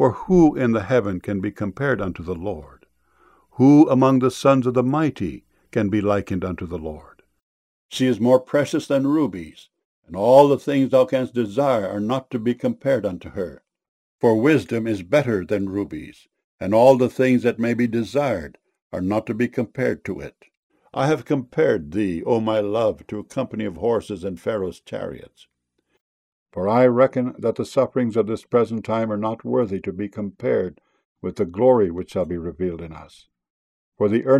For who in the heaven can be compared unto the Lord? Who among the sons of the mighty can be likened unto the Lord? She is more precious than rubies, and all the things thou canst desire are not to be compared unto her. For wisdom is better than rubies, and all the things that may be desired are not to be compared to it. I have compared thee, O my love, to a company of horses and Pharaoh's chariots. For I reckon that the sufferings of this present time are not worthy to be compared with the glory which shall be revealed in us. For the